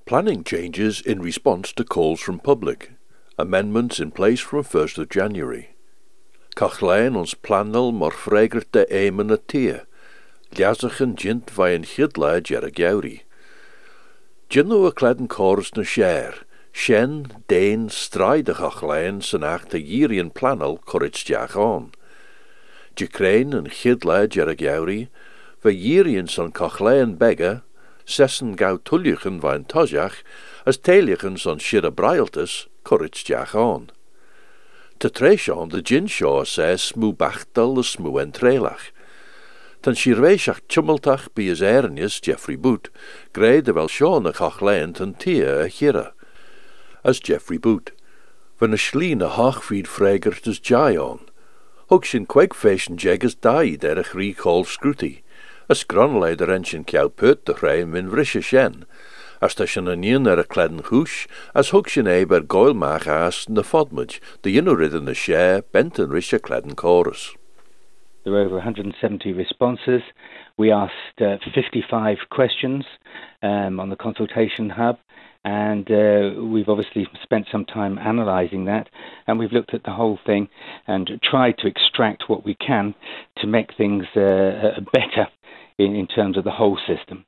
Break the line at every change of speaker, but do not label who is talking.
Planning changes in response to calls from public. Amendments in place from 1st of January. Cachlain ons plannel mar fregerte éimen a tia. Liasachen jint vai een chidla jeragjauri. Jinno a kledden chorus na share. Shen, Dane, strijde cachlain san achte jirian plannel corrits jachon. Jacrain en chidla jeragjauri. Va jirian san cachlain begga. Sessen gau tullichen vain tojach. As teilichen san shira brailtus corrits jachon. Te treishon de jinshaw says smoo bachtel de smoo entrelach. Tan shirweishach tumultach by as ernius Geoffrey Boot, grey de wel Sean a chachlain tan tia a hira. As Geoffrey Boot, van a schleen a hachfried fregert as Jayon. Hug sin quegfashion jegas died a chrí call scruty. As gronlei de renshin kiau put de reim min vrisha shen. As ta sin anion a kledden hoosh, as hug sin eber goilmach as na fodmudge, the inurid in the share, bent and risha kledden chorus.
There were over 170 responses. We asked 55 questions on the consultation hub, and we've obviously spent some time analysing that, and we've looked at the whole thing and tried to extract what we can to make things better in terms of the whole system.